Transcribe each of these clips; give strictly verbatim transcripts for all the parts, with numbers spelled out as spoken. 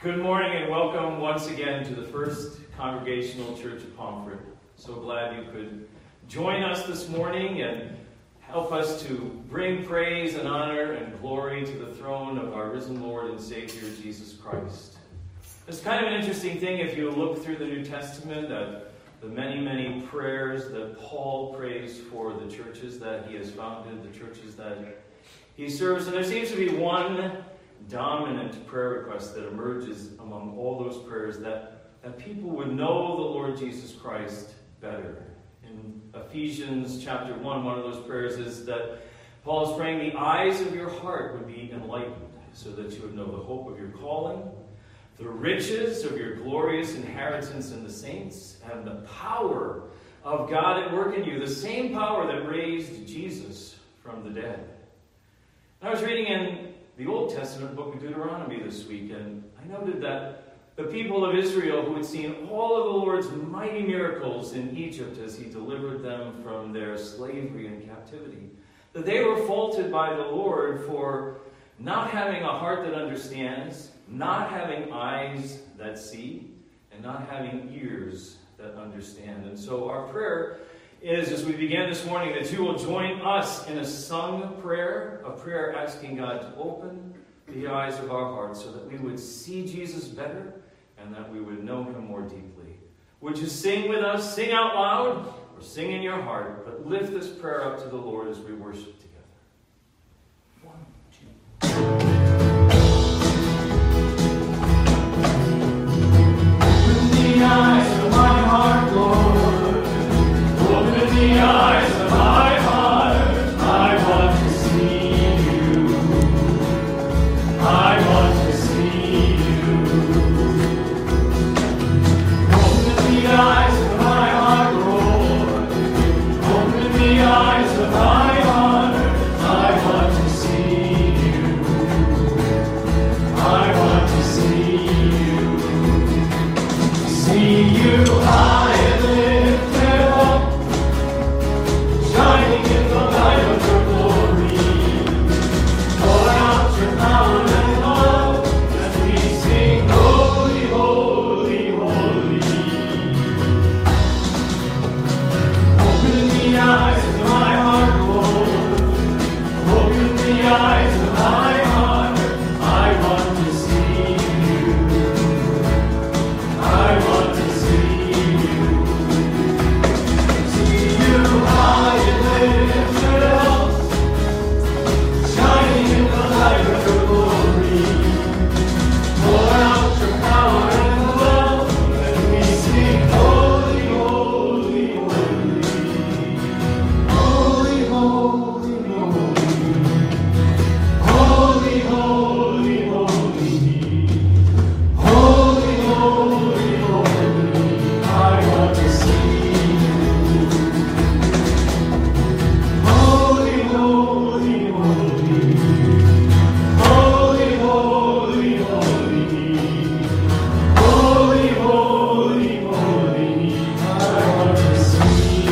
Good morning and welcome once again to the First Congregational Church of Pomfret. So glad you could join us this morning and help us to bring praise and honor and glory to the throne of our risen Lord and Savior, Jesus Christ. It's kind of an interesting thing if you look through the New Testament at the many, many prayers that Paul prays for the churches that he has founded, the churches that he serves. And there seems to be one dominant prayer request that emerges among all those prayers, that, that people would know the Lord Jesus Christ better. In Ephesians chapter one, one of those prayers is that Paul is praying the eyes of your heart would be enlightened, so that you would know the hope of your calling, the riches of your glorious inheritance in the saints, and the power of God at work in you, the same power that raised Jesus from the dead. I was reading in the Old Testament book of Deuteronomy this week, and I noted that the people of Israel, who had seen all of the Lord's mighty miracles in Egypt as he delivered them from their slavery and captivity, that they were faulted by the Lord for not having a heart that understands, not having eyes that see, and not having ears that understand. And so our prayer is, as we begin this morning, that you will join us in a sung prayer, a prayer asking God to open the eyes of our hearts so that we would see Jesus better and that we would know him more deeply. Would you sing with us? Sing out loud or sing in your heart, but lift this prayer up to the Lord as we worship together. One, two. Open the eyes of my heart, Lord. Open the eyes of my heart, I want to see you. I want to see you. Open the eyes of my heart, Lord. Open the eyes of my heart, I want to see you. I want to see you. See you high and lifted up, shining in the light of your glory. Pour out your power and love as we sing, holy, holy, holy. Open the eyes of my heart, Lord. Open the eyes of my heart. I want to see you. I want to see you. See you high and lifted up, shining in the light of your glory. Pour out your power and love, and we sing, holy, holy, holy. Holy, holy, holy. Holy, holy, holy. Holy, holy, holy. I want to see you. Holy, holy, holy. Holy, holy, holy. Holy, holy, holy. I want to see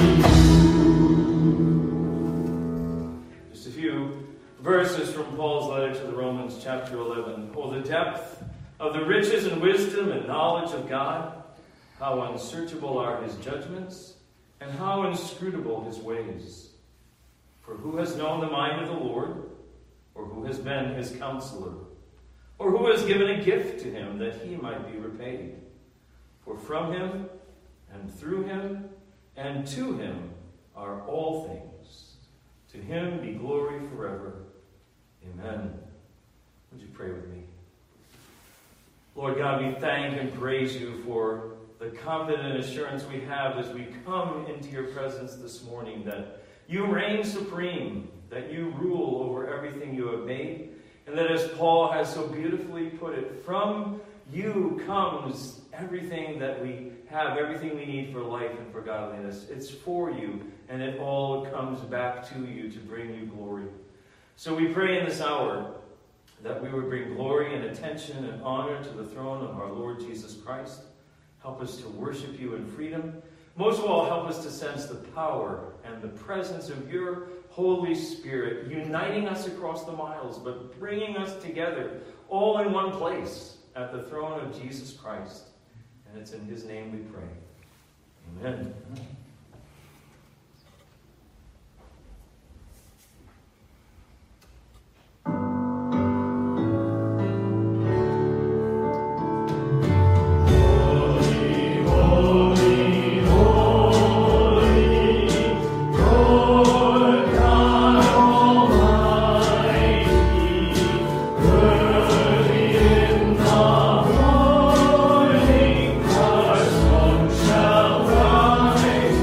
you. Just a few verses from Paul's letter to the Romans, chapter eleven. Oh, the depth of the riches and wisdom and knowledge of God! How unsearchable are his judgments, and how inscrutable his ways. For who has known the mind of the Lord, or who has been his counselor, or who has given a gift to him that he might be repaid? For from him, and through him, and to him are all things. To him be glory forever. Amen. Would you pray with me? Lord God, we thank and praise you for the confident assurance we have as we come into your presence this morning that you reign supreme, that you rule over everything you have made, and that, as Paul has so beautifully put it, from you comes everything that we have, everything we need for life and for godliness. It's for you, and it all comes back to you to bring you glory. So we pray in this hour that we would bring glory and attention and honor to the throne of our Lord Jesus Christ. Help us to worship you in freedom. Most of all, help us to sense the power and the presence of your Holy Spirit, uniting us across the miles, but bringing us together all in one place at the throne of Jesus Christ. And it's in his name we pray. Amen. Shall rise.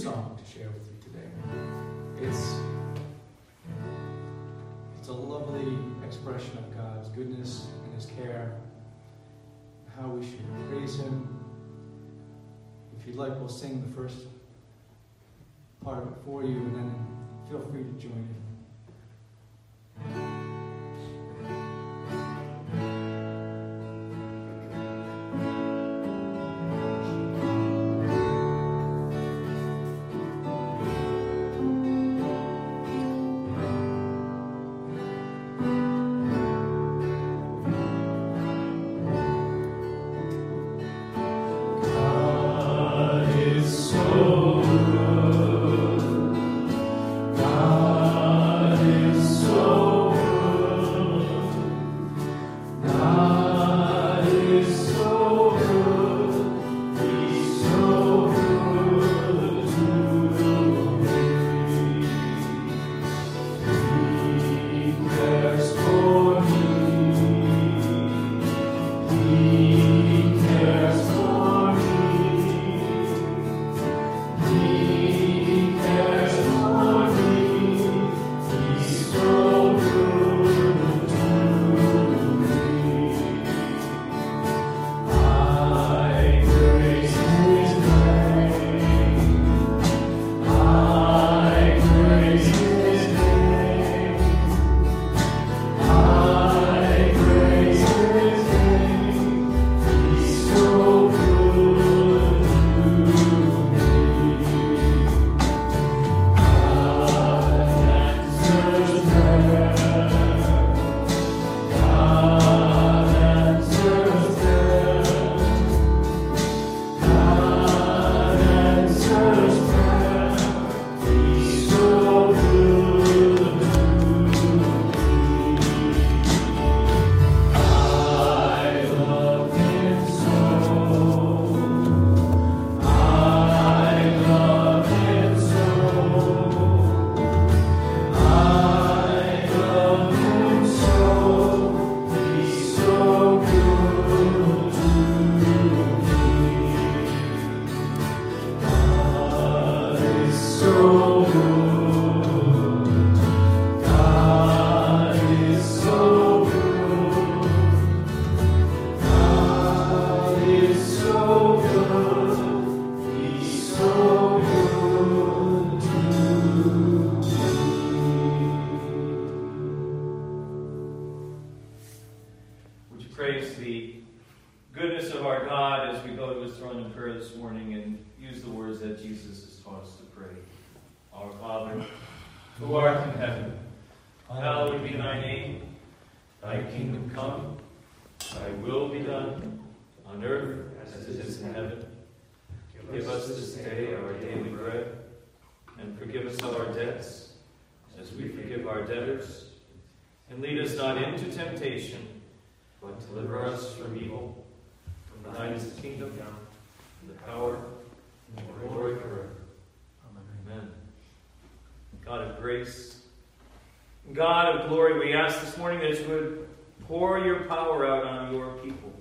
song to share with you today. It's, it's a lovely expression of God's goodness and His care, how we should praise Him. If you'd like, we'll sing the first part of it for you, and then feel free to join in. God of glory, we ask this morning that you would pour your power out on your people.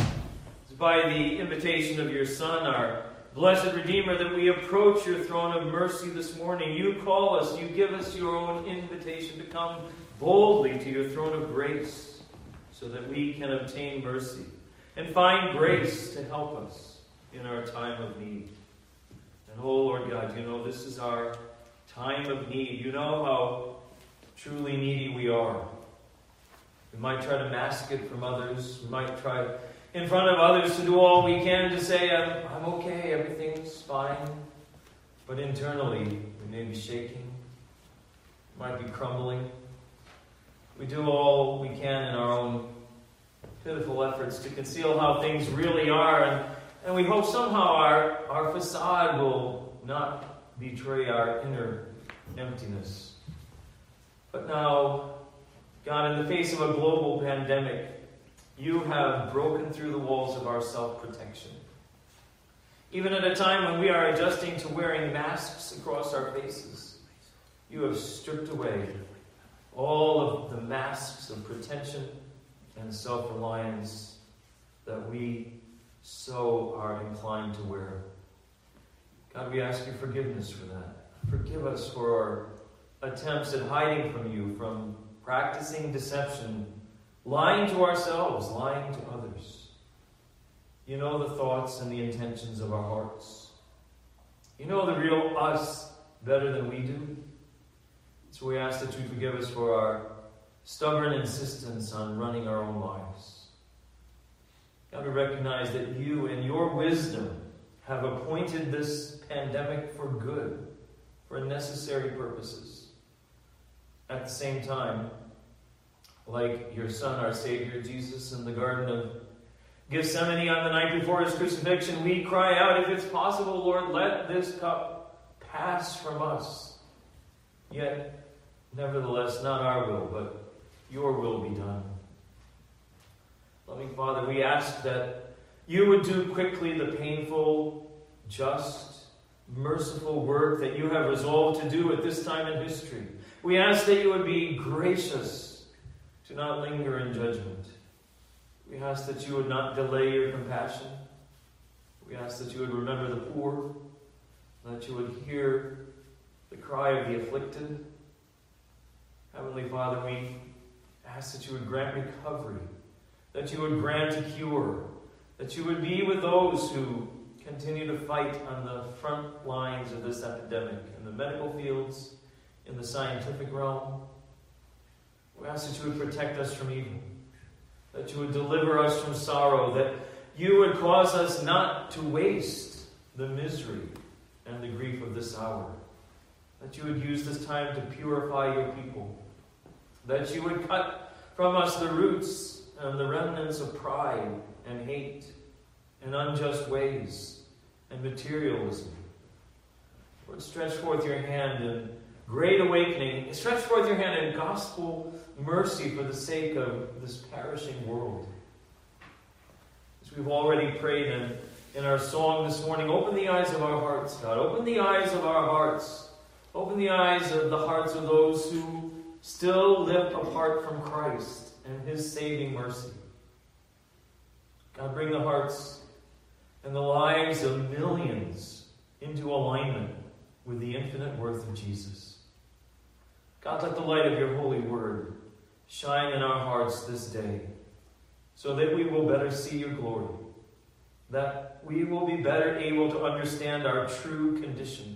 It's by the invitation of your Son, our blessed Redeemer, that we approach your throne of mercy this morning. You call us, you give us your own invitation to come boldly to your throne of grace so that we can obtain mercy and find grace to help us in our time of need. And oh Lord God, you know this is our time of need. You know how truly needy we are. We might try to mask it from others. We might try in front of others to do all we can to say, I'm, I'm okay, everything's fine. But internally, we may be shaking. We might be crumbling. We do all we can in our own pitiful efforts to conceal how things really are. And, and we hope somehow our, our facade will not betray our inner emptiness. But now, God, in the face of a global pandemic, you have broken through the walls of our self-protection. Even at a time when we are adjusting to wearing masks across our faces, you have stripped away all of the masks of pretension and self-reliance that we so are inclined to wear. God, we ask you forgiveness for that. Forgive us for our attempts at hiding from you, from practicing deception, lying to ourselves, lying to others. You know the thoughts and the intentions of our hearts. You know the real us better than we do. So we ask that you forgive us for our stubborn insistence on running our own lives. God, we recognize that you, in your wisdom, have appointed this pandemic for good, for necessary purposes. At the same time, like your Son, our Savior, Jesus, in the Garden of Gethsemane on the night before his crucifixion, we cry out, if it's possible, Lord, let this cup pass from us. Yet, nevertheless, not our will, but your will be done. Loving Father, we ask that you would do quickly the painful, just, merciful work that you have resolved to do at this time in history. We ask that you would be gracious to not linger in judgment. We ask that you would not delay your compassion. We ask that you would remember the poor, that you would hear the cry of the afflicted. Heavenly Father, we ask that you would grant recovery, that you would grant a cure, that you would be with those who continue to fight on the front lines of this epidemic, in the medical fields, in the scientific realm. We ask that you would protect us from evil, that you would deliver us from sorrow, that you would cause us not to waste the misery and the grief of this hour, that you would use this time to purify your people, that you would cut from us the roots and the remnants of pride and hate and unjust ways and materialism. Lord, stretch forth your hand in great awakening. Stretch forth your hand in gospel mercy for the sake of this perishing world. As we've already prayed in, in our song this morning, open the eyes of our hearts, God. Open the eyes of our hearts. Open the eyes of the hearts of those who still live apart from Christ and his saving mercy. God, bring the hearts and the lives of millions into alignment with the infinite worth of Jesus. God, let the light of your holy word shine in our hearts this day, so that we will better see your glory, that we will be better able to understand our true condition.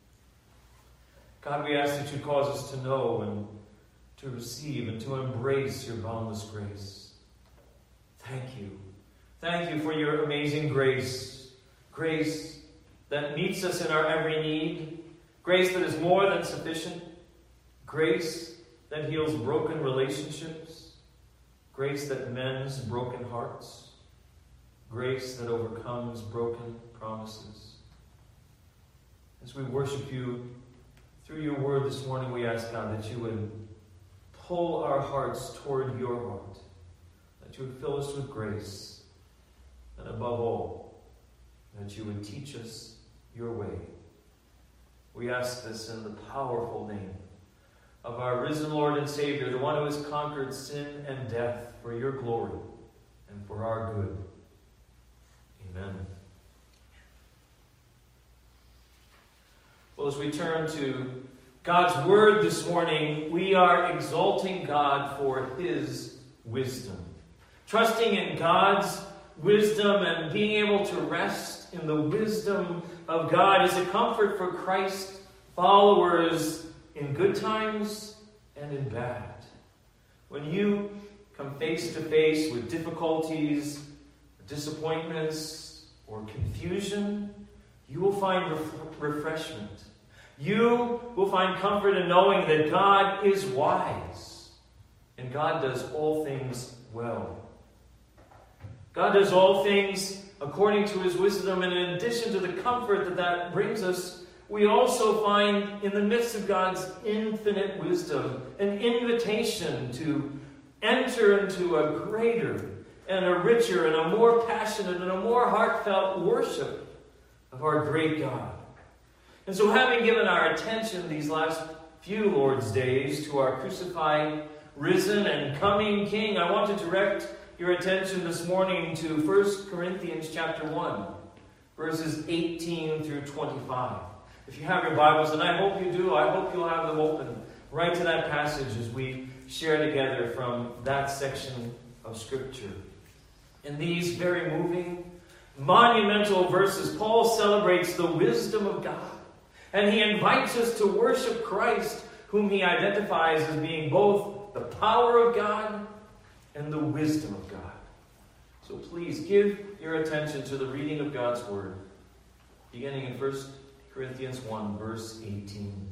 God, we ask that you cause us to know and to receive and to embrace your boundless grace. Thank you. Thank you for your amazing grace. Grace that meets us in our every need. Grace that is more than sufficient. Grace that heals broken relationships. Grace that mends broken hearts. Grace that overcomes broken promises. As we worship you through your word this morning, we ask, God, that you would pull our hearts toward your heart, that you would fill us with grace, and above all, that you would teach us your way. We ask this in the powerful name of our risen Lord and Savior, the one who has conquered sin and death for your glory and for our good. Amen. Well, as we turn to God's word this morning, we are exalting God for his wisdom. Trusting in God's wisdom and being able to rest in the wisdom of God is a comfort for Christ followers in good times and in bad. When you come face to face with difficulties, disappointments, or confusion, you will find ref- refreshment. You will find comfort in knowing that God is wise and God does all things well. God does all things according to his wisdom, and in addition to the comfort that that brings us, we also find in the midst of God's infinite wisdom an invitation to enter into a greater and a richer and a more passionate and a more heartfelt worship of our great God. And so, having given our attention these last few Lord's days to our crucified, risen, and coming King, I want to direct your attention this morning to First Corinthians chapter one. verses eighteen through twenty-five. If you have your Bibles, and I hope you do, I hope you'll have them open right to that passage as we share together from that section of Scripture. In these very moving, monumental verses, Paul celebrates the wisdom of God, and he invites us to worship Christ, whom he identifies as being both the power of God and the wisdom of God. So please give your attention to the reading of God's Word, beginning in First Corinthians one, verse eighteen.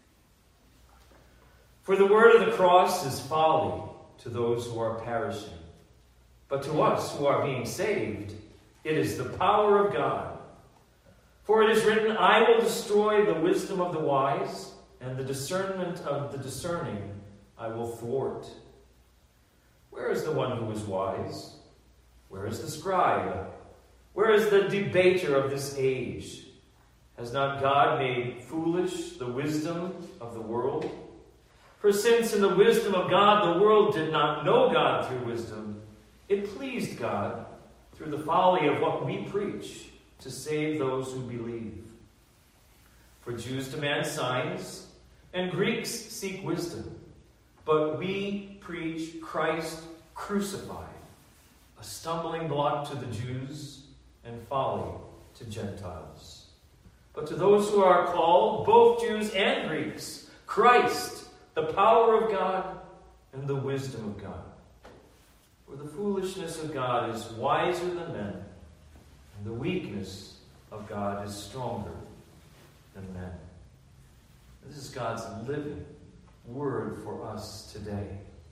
For the word of the cross is folly to those who are perishing, but to us who are being saved, it is the power of God. For it is written, I will destroy the wisdom of the wise, and the discernment of the discerning I will thwart. Where is the one who is wise? Where is the scribe? Where is the debater of this age? Has not God made foolish the wisdom of the world? For since in the wisdom of God the world did not know God through wisdom, it pleased God through the folly of what we preach to save those who believe. For Jews demand signs, and Greeks seek wisdom, but we preach Christ crucified, a stumbling block to the Jews and folly to Gentiles. But to those who are called, both Jews and Greeks, Christ, the power of God and the wisdom of God. For the foolishness of God is wiser than men, and the weakness of God is stronger than men. This is God's living word for us today.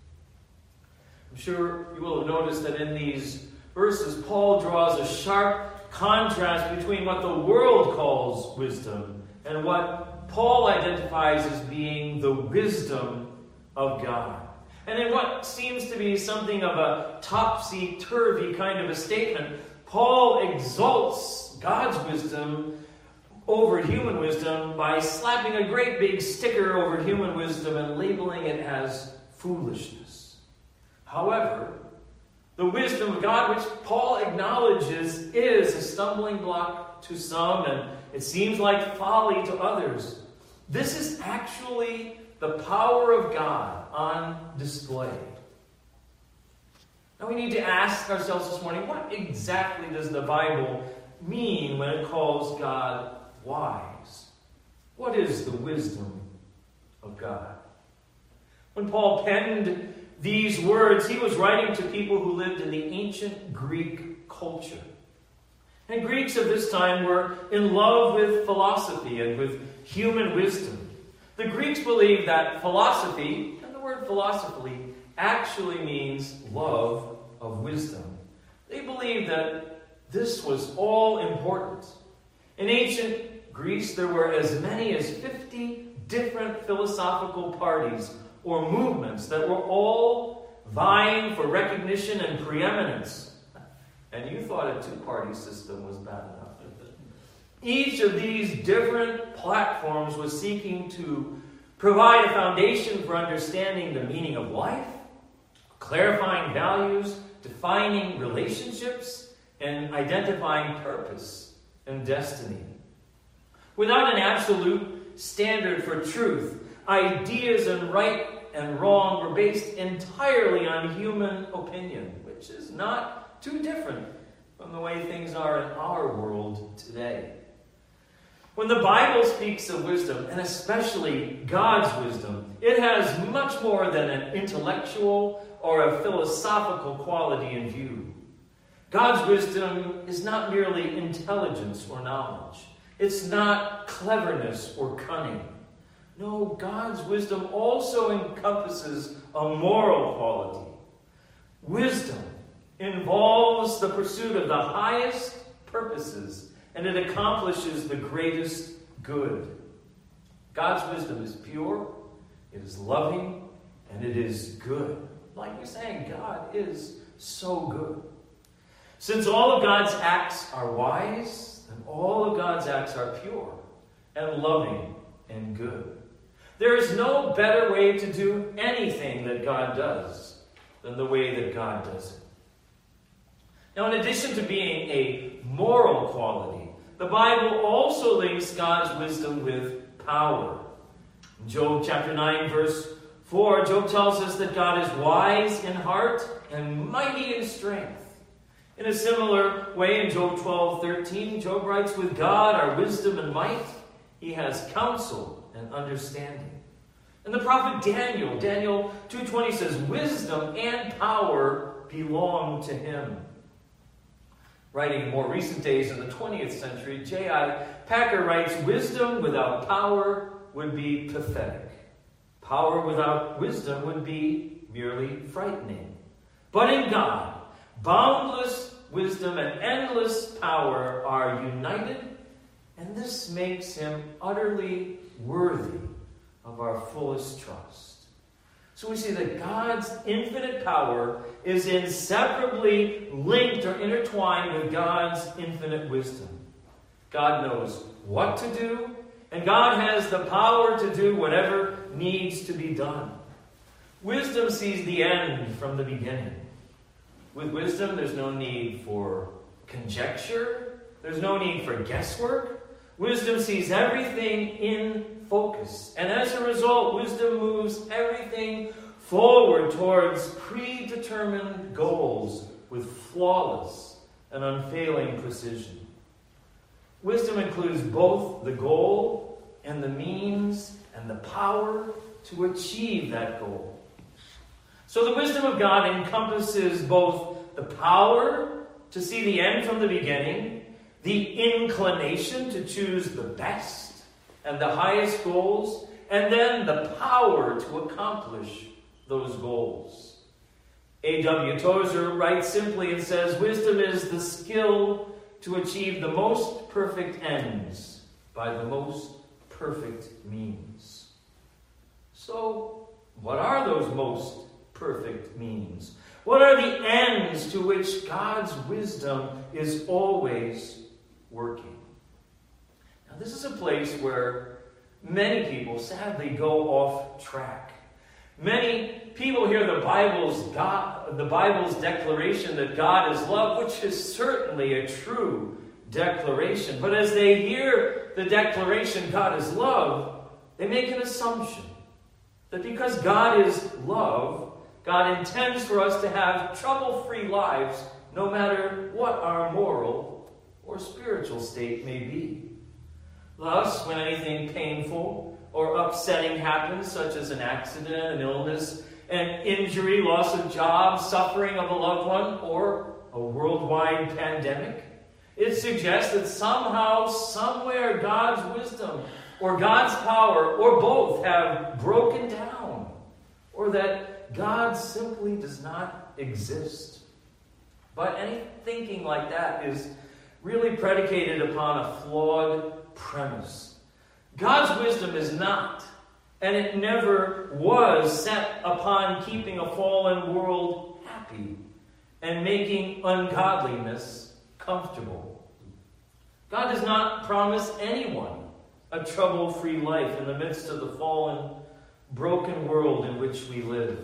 I'm sure you will have noticed that in these verses, Paul draws a sharp contrast between what the world calls wisdom and what Paul identifies as being the wisdom of God. And in what seems to be something of a topsy-turvy kind of a statement, Paul exalts God's wisdom over human wisdom by slapping a great big sticker over human wisdom and labeling it as foolishness. However, the wisdom of God, which Paul acknowledges is a stumbling block to some, and it seems like folly to others, this is actually the power of God on display. Now we need to ask ourselves this morning, what exactly does the Bible mean when it calls God wise? What is the wisdom of God? When Paul penned these words, he was writing to people who lived in the ancient Greek culture. And Greeks of this time were in love with philosophy and with human wisdom. The Greeks believed that philosophy, and the word philosophy actually means love of wisdom. They believed that this was all important. In ancient Greece, there were as many as fifty different philosophical parties or movements that were all vying for recognition and preeminence. And you thought a two-party system was bad enough. Each of these different platforms was seeking to provide a foundation for understanding the meaning of life, clarifying values, defining relationships, and identifying purpose and destiny. Without an absolute standard for truth, ideas and right and wrong were based entirely on human opinion, which is not too different from the way things are in our world today. When the Bible speaks of wisdom, and especially God's wisdom, it has much more than an intellectual or a philosophical quality in view. God's wisdom is not merely intelligence or knowledge. It's not cleverness or cunning. No, God's wisdom also encompasses a moral quality. Wisdom involves the pursuit of the highest purposes, and it accomplishes the greatest good. God's wisdom is pure, it is loving, and it is good. Like we're saying, God is so good. Since all of God's acts are wise, then all of God's acts are pure and loving and good. There is no better way to do anything that God does than the way that God does it. Now, in addition to being a moral quality, the Bible also links God's wisdom with power. In Job chapter nine, verse four, Job tells us that God is wise in heart and mighty in strength. In a similar way, in Job twelve thirteen, Job writes, with God are wisdom and might. He has counsel and understanding. And the prophet Daniel, Daniel two twenty says, wisdom and power belong to him. Writing in more recent days in the twentieth century, J I Packer writes, wisdom without power would be pathetic. Power without wisdom would be merely frightening. But in God, boundless wisdom and endless power are united, and this makes him utterly worthy of our fullest trust. So we see that God's infinite power is inseparably linked or intertwined with God's infinite wisdom. God knows what to do, and God has the power to do whatever needs to be done. Wisdom sees the end from the beginning. With wisdom, there's no need for conjecture. There's no need for guesswork. Wisdom sees everything in focus. And as a result, wisdom moves everything forward towards predetermined goals with flawless and unfailing precision. Wisdom includes both the goal and the means and the power to achieve that goal. So the wisdom of God encompasses both the power to see the end from the beginning, the inclination to choose the best and the highest goals, and then the power to accomplish those goals. A W Tozer writes simply and says, wisdom is the skill to achieve the most perfect ends by the most perfect means. So, what are those most perfect means? What are the ends to which God's wisdom is always working? Now, this is a place where many people sadly go off track. Many people hear the Bible's God, the Bible's declaration that God is love, which is certainly a true declaration. But as they hear the declaration, God is love, they make an assumption that because God is love, God intends for us to have trouble-free lives no matter what our moral or spiritual state may be. Thus, when anything painful or upsetting happens, such as an accident, an illness, an injury, loss of job, suffering of a loved one, or a worldwide pandemic, it suggests that somehow, somewhere, God's wisdom or God's power or both have broken down, or that God simply does not exist. But any thinking like that is really predicated upon a flawed premise. God's wisdom is not, and it never was, set upon keeping a fallen world happy and making ungodliness comfortable. God does not promise anyone a trouble-free life in the midst of the fallen, broken world in which we live.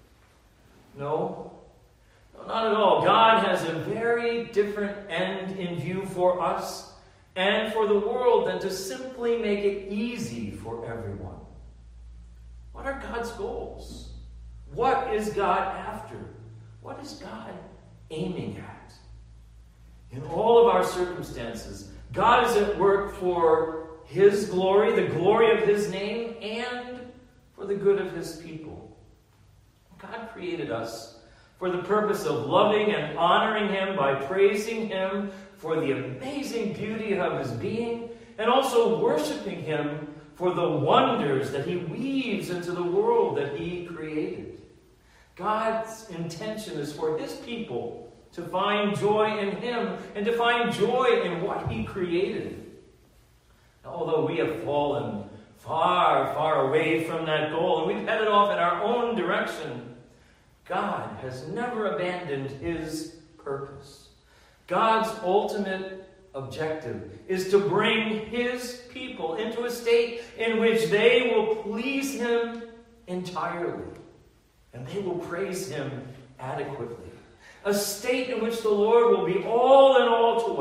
No, no, not at all. God has a very different end in view for us and for the world than to simply make it easy for everyone. What are God's goals? What is God after? What is God aiming at? In all of our circumstances, God is at work for His glory, the glory of His name, and for the good of His people. God created us for the purpose of loving and honoring Him by praising Him for the amazing beauty of His being, and also worshiping Him for the wonders that He weaves into the world that He created. God's intention is for His people to find joy in Him and to find joy in what He created. Now, although we have fallen far, far away from that goal, and we've headed off in our own direction, God has never abandoned His purpose. God's ultimate objective is to bring His people into a state in which they will please Him entirely, and they will praise Him adequately. A state in which the Lord will be all in all to us,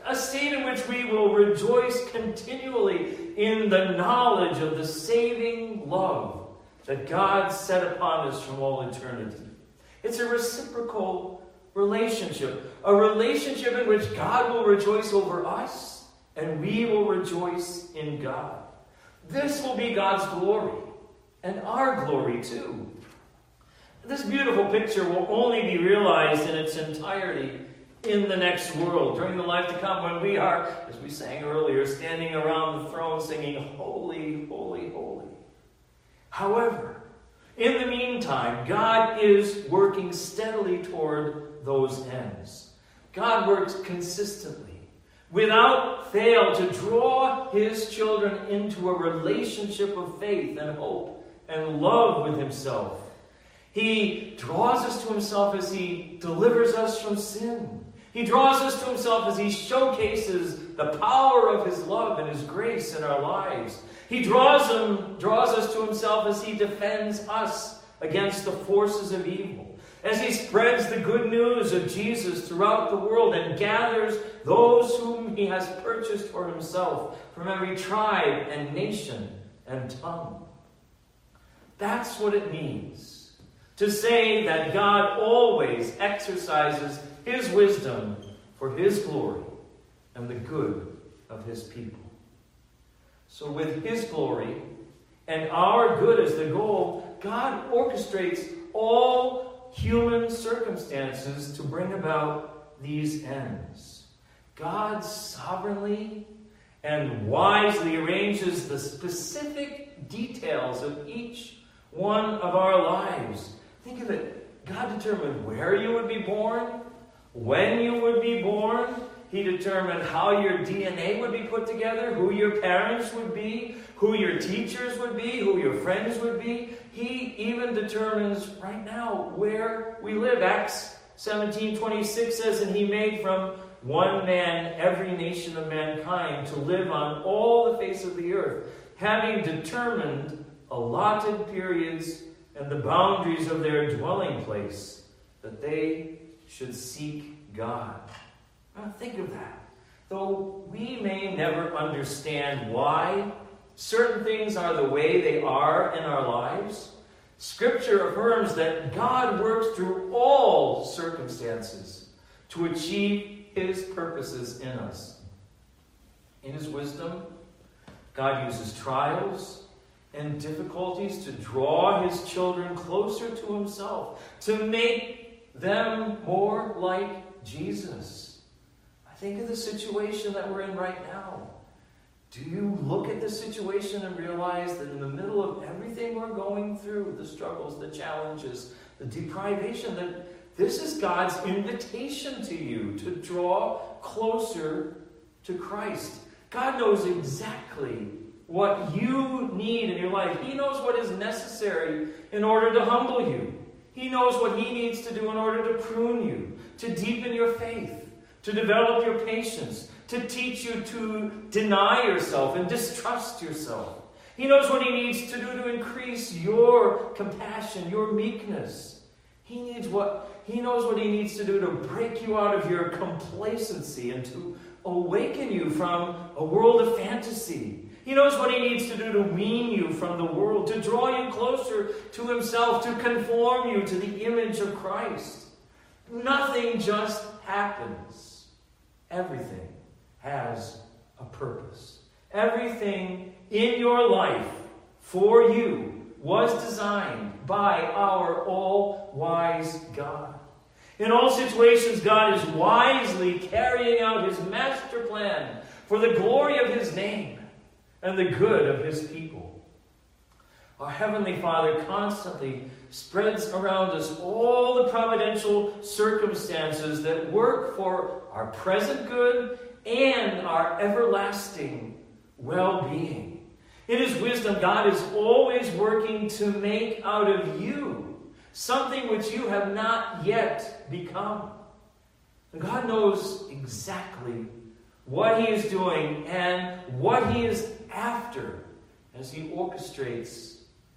a state in which we will rejoice continually in the knowledge of the saving love that God set upon us from all eternity. It's a reciprocal relationship, a relationship in which God will rejoice over us and we will rejoice in God. This will be God's glory and our glory too. This beautiful picture will only be realized in its entirety in the next world, during the life to come, when we are, as we sang earlier, standing around the throne singing, "Holy, holy, holy." However, in the meantime, God is working steadily toward those ends. God works consistently, without fail, to draw his children into a relationship of faith and hope and love with himself. He draws us to himself as he delivers us from sin. He draws us to himself as he showcases the power of his love and his grace in our lives. He draws, him, draws us to himself as he defends us against the forces of evil, as he spreads the good news of Jesus throughout the world and gathers those whom he has purchased for himself from every tribe and nation and tongue. That's what it means to say that God always exercises his wisdom for his glory and the good of his people. So with his glory and our good as the goal, God orchestrates all human circumstances to bring about these ends. God sovereignly and wisely arranges the specific details of each one of our lives. Think of it. God determined where you would be born, when you would be born. He determined how your D N A would be put together, who your parents would be, who your teachers would be, who your friends would be. He even determines right now where we live. Acts seventeen twenty-six says, "And he made from one man every nation of mankind to live on all the face of the earth, having determined allotted periods and the boundaries of their dwelling place, that they should seek God." Now think of that. Though we may never understand why certain things are the way they are in our lives, Scripture affirms that God works through all circumstances to achieve his purposes in us. In his wisdom, God uses trials and difficulties to draw his children closer to himself, to make them more like Jesus. I think of the situation that we're in right now. Do you look at this situation and realize that in the middle of everything we're going through, the struggles, the challenges, the deprivation, that this is God's invitation to you to draw closer to Christ. God knows exactly what you need in your life. He knows what is necessary in order to humble you. He knows what he needs to do in order to prune you, to deepen your faith, to develop your patience, to teach you to deny yourself and distrust yourself. He knows what he needs to do to increase your compassion, your meekness. He needs what he knows what he needs to do to break you out of your complacency and to awaken you from a world of fantasy. He knows what he needs to do to wean you from the world, to draw you closer to himself, to conform you to the image of Christ. Nothing just happens. Everything has a purpose. Everything in your life for you was designed by our all-wise God. In all situations, God is wisely carrying out his master plan for the glory of his name and the good of his people. Our Heavenly Father constantly spreads around us all the providential circumstances that work for our present good and our everlasting well-being. In his wisdom, God is always working to make out of you something which you have not yet become. And God knows exactly what he is doing and what he is after as he orchestrates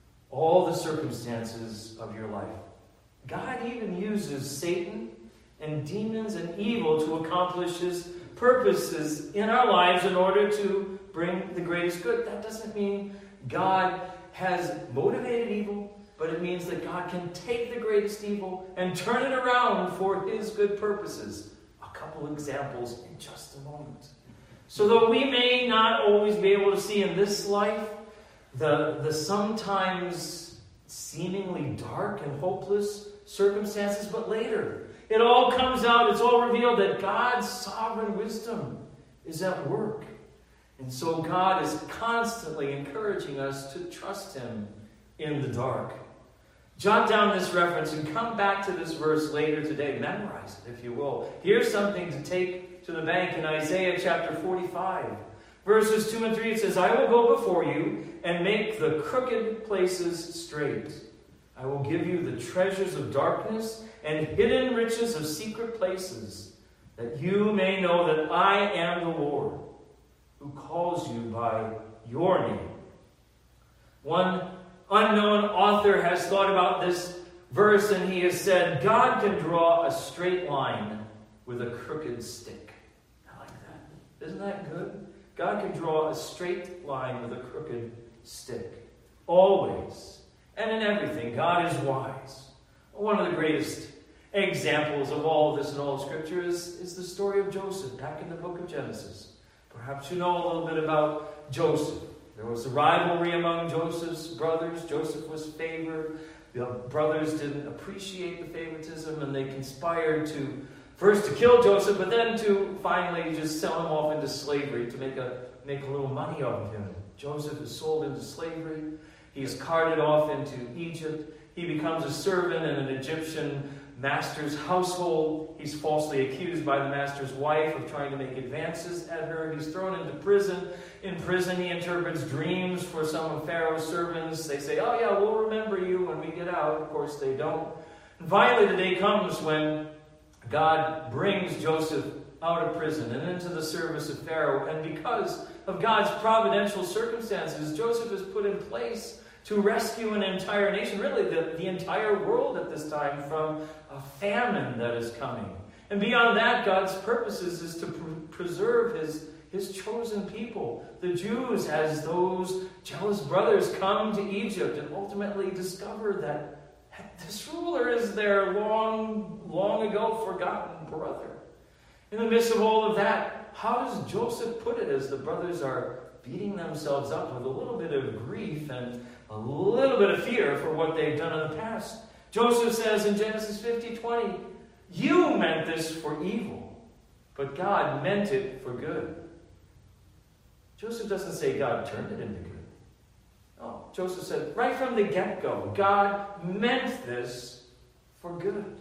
all the circumstances of your life. God even uses Satan and demons and evil to accomplish his purposes in our lives in order to bring the greatest good. That doesn't mean God has motivated evil, but it means that God can take the greatest evil and turn it around for his good purposes. A couple examples in just a moment. So though we may not always be able to see in this life the, the sometimes seemingly dark and hopeless circumstances, but later it all comes out, it's all revealed that God's sovereign wisdom is at work. And so God is constantly encouraging us to trust him in the dark. Jot down this reference and come back to this verse later today. Memorize it, if you will. Here's something to take to the bank in Isaiah chapter forty-five. Verses two and three, it says, I will go before you and make the crooked places straight. I will give you the treasures of darkness and hidden riches of secret places, that you may know that I am the Lord, who calls you by your name. One unknown author has thought about this verse, and he has said, God can draw a straight line with a crooked stick. I like that. Isn't that good? God can draw a straight line with a crooked stick. Always. And in everything, God is wise. One of the greatest examples of all of this in all of Scripture is, is the story of Joseph back in the book of Genesis. Perhaps you know a little bit about Joseph. There was a rivalry among Joseph's brothers. Joseph was favored. The brothers didn't appreciate the favoritism, and they conspired to first to kill Joseph, but then to finally just sell him off into slavery to make a make a little money off of him. Joseph is sold into slavery. He is carted off into Egypt. He becomes a servant in an Egyptian master's household. He's falsely accused by the master's wife of trying to make advances at her. He's thrown into prison. In prison, he interprets dreams for some of Pharaoh's servants. They say, oh yeah, we'll remember you when we get out. Of course, they don't. And finally, the day comes when God brings Joseph out of prison and into the service of Pharaoh. And because of God's providential circumstances, Joseph is put in place to rescue an entire nation, really the, the entire world at this time, from a famine that is coming. And beyond that, God's purposes is to pr- preserve his, his chosen people, the Jews, as those jealous brothers come to Egypt and ultimately discover that this ruler is their long, long ago forgotten brother. In the midst of all of that, how does Joseph put it as the brothers are beating themselves up with a little bit of grief and a little bit of fear for what they've done in the past? Joseph says in Genesis fifty twenty, you meant this for evil, but God meant it for good. Joseph doesn't say God turned it into good. No, Joseph said right from the get-go, God meant this for good.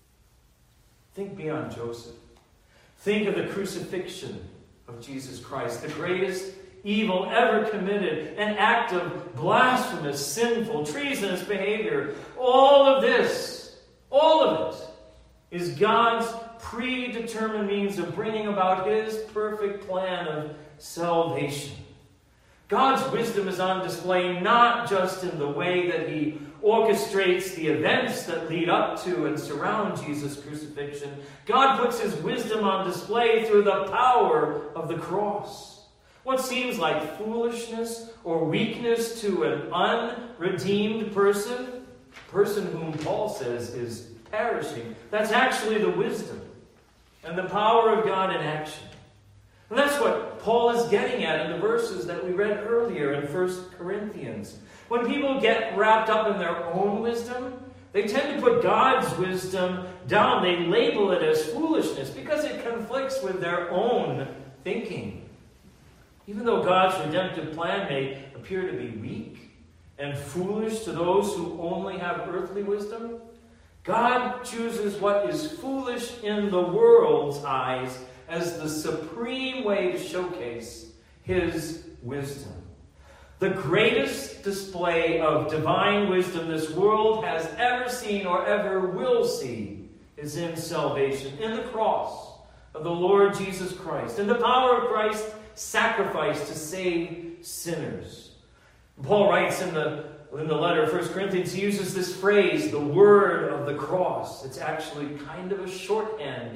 Think beyond Joseph. Think of the crucifixion of Jesus Christ, the greatest evil ever committed, an act of blasphemous, sinful, treasonous behavior. All of this, all of it, is God's predetermined means of bringing about his perfect plan of salvation. God's wisdom is on display not just in the way that he orchestrates the events that lead up to and surround Jesus' crucifixion. God puts his wisdom on display through the power of the cross. What seems like foolishness or weakness to an unredeemed person, person whom Paul says is perishing, that's actually the wisdom and the power of God in action. And that's what Paul is getting at in the verses that we read earlier in First Corinthians. When people get wrapped up in their own wisdom, they tend to put God's wisdom down. They label it as foolishness because it conflicts with their own thinking. Even though God's redemptive plan may appear to be weak and foolish to those who only have earthly wisdom, God chooses what is foolish in the world's eyes as the supreme way to showcase his wisdom. The greatest display of divine wisdom this world has ever seen or ever will see is in salvation, in the cross of the Lord Jesus Christ, in the power of Christ's sacrifice to save sinners. Paul writes in the, in the letter of First Corinthians, he uses this phrase, the word of the cross. It's actually kind of a shorthand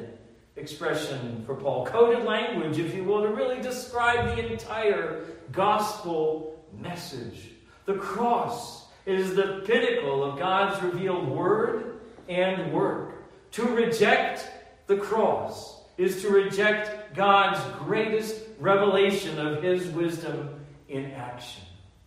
expression for Paul, coded language, if you will, to really describe the entire gospel message. The cross is the pinnacle of God's revealed word and work. To reject the cross is to reject God's greatest revelation of his wisdom in action.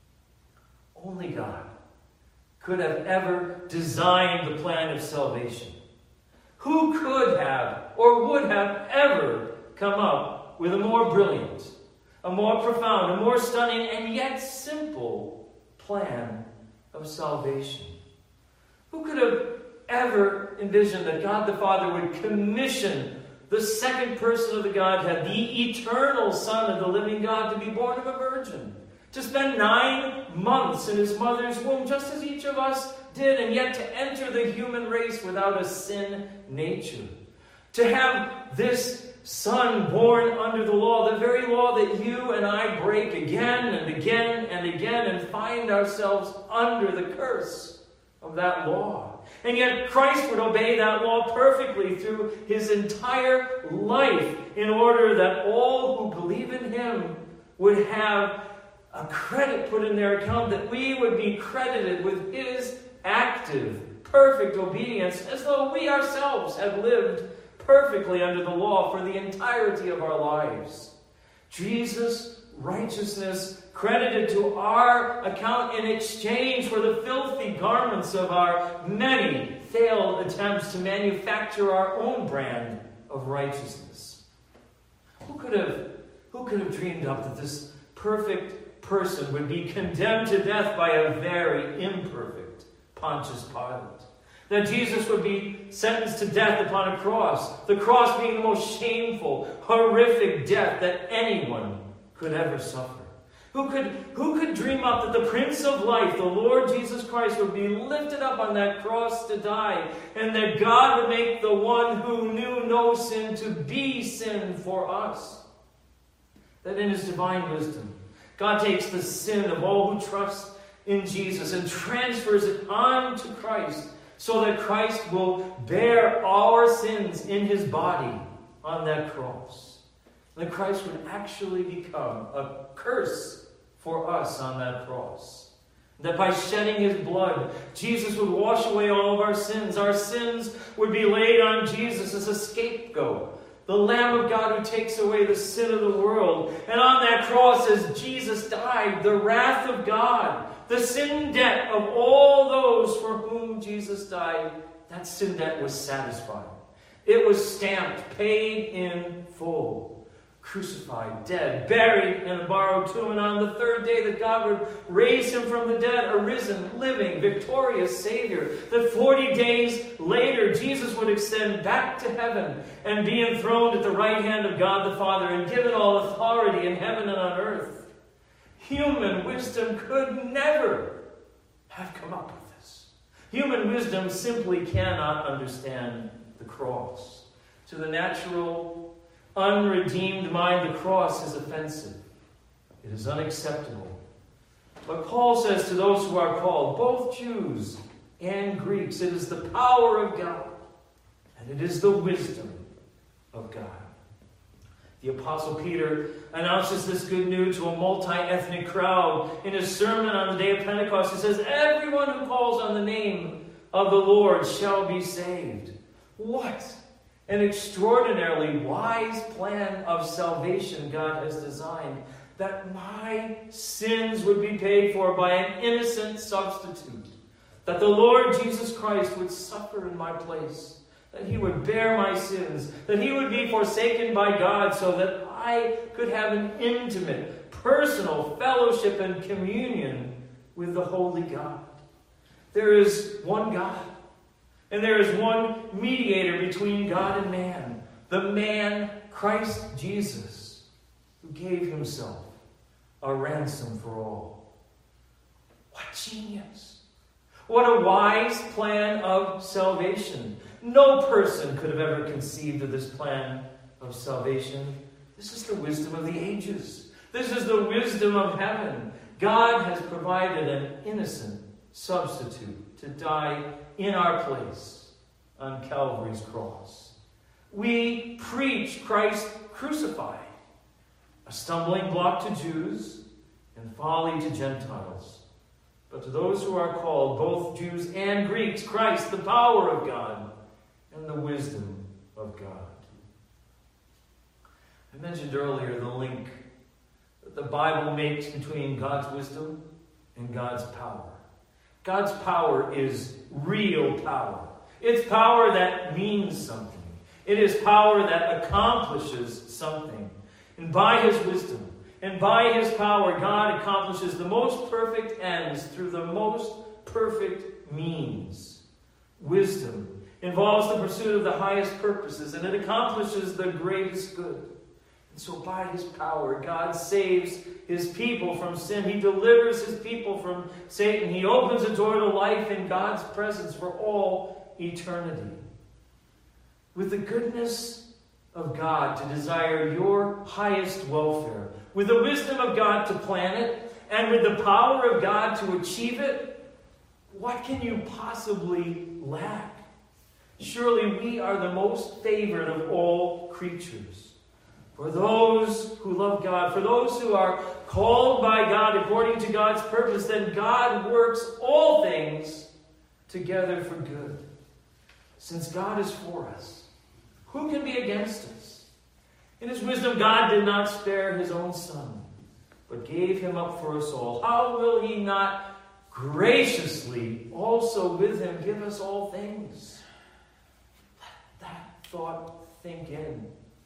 Only God could have ever designed the plan of salvation. Who could have or would have ever come up with a more brilliant, a more profound, a more stunning, and yet simple plan of salvation? Who could have ever envisioned that God the Father would commission the second person of the Godhead, the eternal Son of the living God, to be born of a virgin, to spend nine months in his mother's womb, just as each of us did, and yet to enter the human race without a sin nature, to have this Son born under the law, the very law that you and I break again and again and again, and find ourselves under the curse of that law. And yet Christ would obey that law perfectly through his entire life in order that all who believe in him would have a credit put in their account, that we would be credited with his active, perfect obedience, as though we ourselves had lived perfectly under the law for the entirety of our lives. Jesus' righteousness credited to our account in exchange for the filthy garments of our many failed attempts to manufacture our own brand of righteousness. Who could have, who could have dreamed up that this perfect person would be condemned to death by a very imperfect Pontius Pilate? That Jesus would be sentenced to death upon a cross, the cross being the most shameful, horrific death that anyone could ever suffer. Who could, who could dream up that the Prince of Life, the Lord Jesus Christ, would be lifted up on that cross to die, and that God would make the one who knew no sin to be sin for us? That in his divine wisdom, God takes the sin of all who trust in Jesus and transfers it on to Christ, so that Christ will bear our sins in his body on that cross. That Christ would actually become a curse for us on that cross. That by shedding his blood, Jesus would wash away all of our sins. Our sins would be laid on Jesus as a scapegoat, the Lamb of God who takes away the sin of the world. And on that cross, as Jesus died, the wrath of God, the sin debt of all those for whom Jesus died, that sin debt was satisfied. It was stamped, paid in full. Crucified, dead, buried in a borrowed tomb, and on the third day that God would raise him from the dead, a risen, living, victorious Savior. That forty days later, Jesus would ascend back to heaven and be enthroned at the right hand of God the Father and given all authority in heaven and on earth. Human wisdom could never have come up with this. Human wisdom simply cannot understand the cross. To the natural, unredeemed mind, the cross is offensive. It is unacceptable. But Paul says to those who are called, both Jews and Greeks, it is the power of God, and it is the wisdom of God. The Apostle Peter announces this good news to a multi-ethnic crowd in his sermon on the day of Pentecost. He says, everyone who calls on the name of the Lord shall be saved. What an extraordinarily wise plan of salvation God has designed, that my sins would be paid for by an innocent substitute, that the Lord Jesus Christ would suffer in my place, that he would bear my sins, that he would be forsaken by God so that I could have an intimate, personal fellowship and communion with the holy God. There is one God. And there is one mediator between God and man, the man, Christ Jesus, who gave himself a ransom for all. What genius! What a wise plan of salvation. No person could have ever conceived of this plan of salvation. This is the wisdom of the ages. This is the wisdom of heaven. God has provided an innocent substitute to die in our place on Calvary's cross. We preach Christ crucified, a stumbling block to Jews and folly to Gentiles. But to those who are called, both Jews and Greeks, Christ, the power of God and the wisdom of God. I mentioned earlier the link that the Bible makes between God's wisdom and God's power. God's power is real power. It's power that means something. It is power that accomplishes something. And by his wisdom and by his power, God accomplishes the most perfect ends through the most perfect means. Wisdom involves the pursuit of the highest purposes, and it accomplishes the greatest good. And so by his power, God saves his people from sin. He delivers his people from Satan. He opens a door to life in God's presence for all eternity. With the goodness of God to desire your highest welfare, with the wisdom of God to plan it, and with the power of God to achieve it, what can you possibly lack? Surely we are the most favored of all creatures. For those who love God, for those who are called by God according to God's purpose, then God works all things together for good. Since God is for us, who can be against us? In his wisdom, God did not spare his own Son, but gave him up for us all. How will he not graciously also with him give us all things? Let that thought sink in.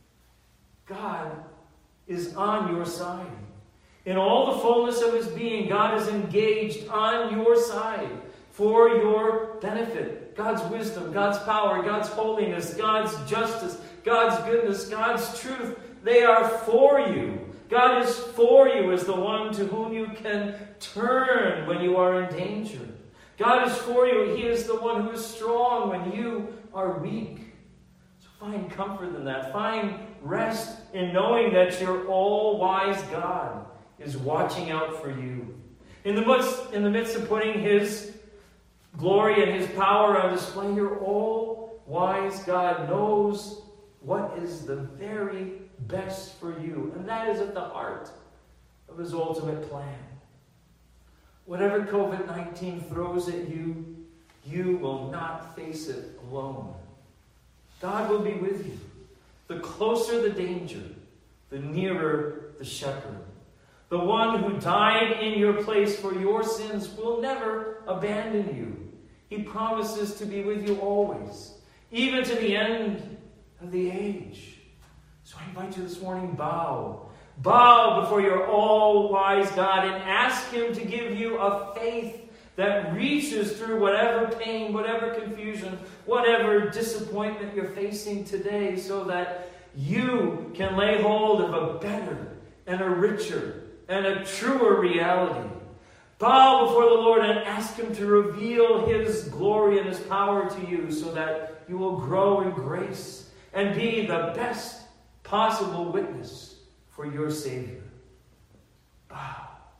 God is on your side. In all the fullness of his being, God is engaged on your side for your benefit. God's wisdom, God's power, God's holiness, God's justice, God's goodness, God's truth, they are for you. God is for you as the one to whom you can turn when you are in danger. God is for you. He is the one who is strong when you are weak. So find comfort in that. Find rest in knowing that your all-wise God is watching out for you. In the midst, in the midst of putting his glory and his power on display, your all-wise God knows what is the very best for you. And that is at the heart of his ultimate plan. Whatever covid nineteen throws at you, you will not face it alone. God will be with you. The closer the danger, the nearer the shepherd. The one who died in your place for your sins will never abandon you. He promises to be with you always, even to the end of the age. So I invite you this morning, bow. Bow before your all-wise God and ask him to give you a faith that reaches through whatever pain, whatever confusion, whatever disappointment you're facing today, so that you can lay hold of a better and a richer and a truer reality. Bow before the Lord and ask him to reveal his glory and his power to you, so that you will grow in grace and be the best possible witness for your Savior. Bow.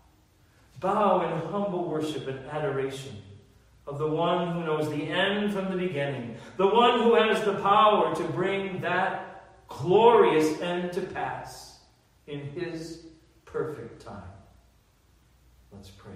Bow in humble worship and adoration of the one who knows the end from the beginning, the one who has the power to bring that glorious end to pass in his perfect time. Let's pray.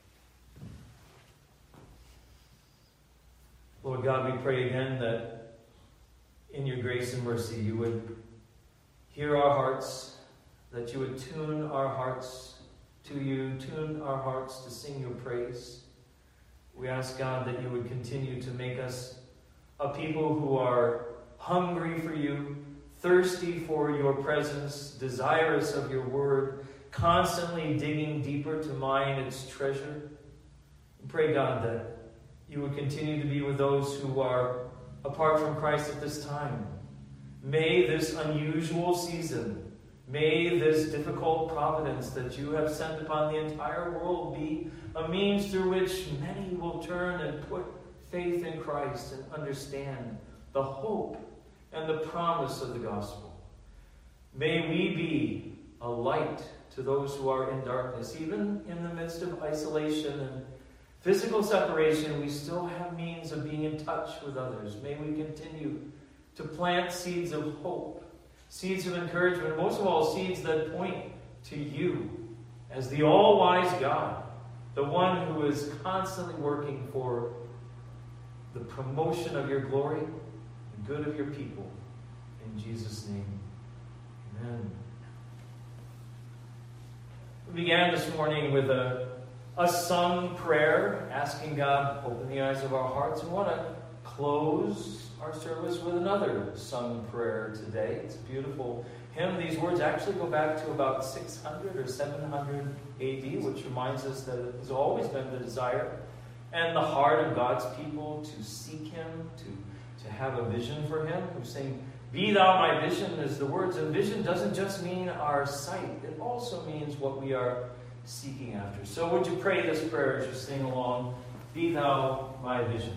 Lord God, we pray again that in your grace and mercy you would hear our hearts, that you would tune our hearts to you, tune our hearts to sing your praise. We ask, God, that you would continue to make us a people who are hungry for you, thirsty for your presence, desirous of your word, constantly digging deeper to mine its treasure. We pray, God, that you would continue to be with those who are apart from Christ at this time. May this unusual season, may this difficult providence that you have sent upon the entire world be a means through which many will turn and put faith in Christ and understand the hope and the promise of the gospel. May we be a light to those who are in darkness. Even in the midst of isolation and physical separation, we still have means of being in touch with others. May we continue to plant seeds of hope, seeds of encouragement, most of all, seeds that point to you as the all-wise God, the one who is constantly working for the promotion of your glory and good of your people. In Jesus' name, amen. We began this morning with a, a sung prayer, asking God to open the eyes of our hearts. We want to close our service with another sung prayer today. It's a beautiful hymn. These words actually go back to about six hundred or seven hundred A D, which reminds us that it has always been the desire and the heart of God's people to seek Him, to, to have a vision for Him. We sing, "Be thou my vision," as the words. And vision doesn't just mean our sight. It also means what we are seeking after. So would you pray this prayer as you sing along? Be thou my vision.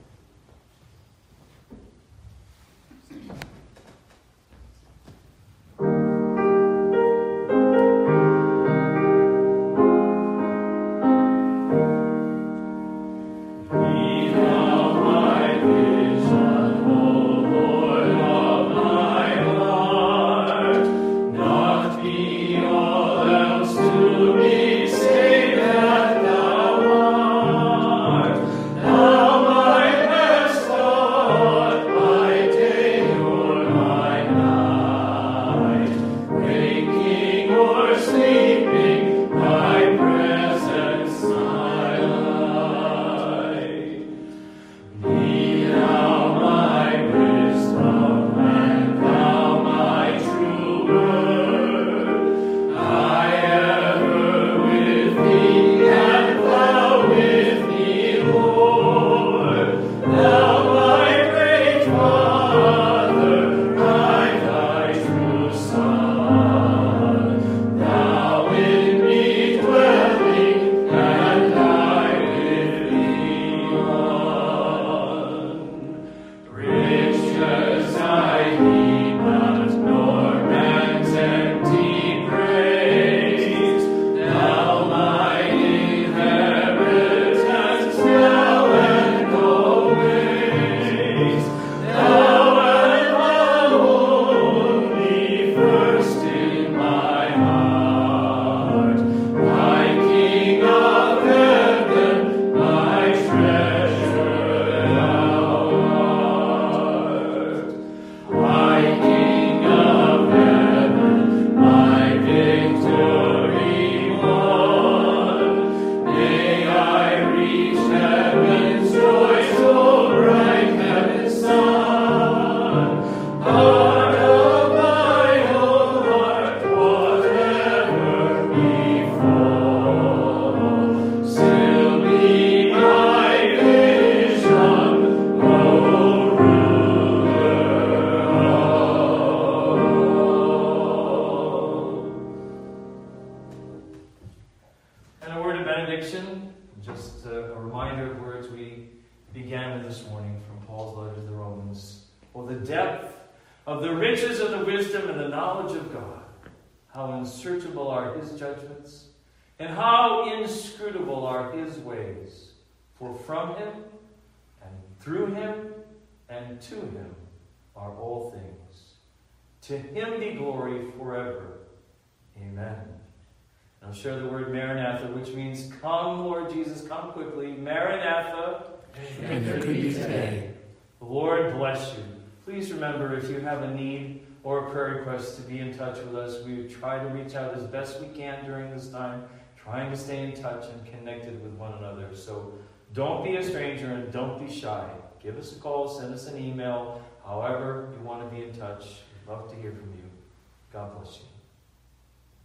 To Him are all things. To Him be glory forever. Amen. Now share the word Maranatha, which means, "Come, Lord Jesus, come quickly." Maranatha. And there could be today. The Lord bless you. Please remember, if you have a need or a prayer request, to be in touch with us. We try to reach out as best we can during this time, trying to stay in touch and connected with one another. So don't be a stranger and don't be shy. Give us a call, send us an email, however you want to be in touch. We'd love to hear from you. God bless you.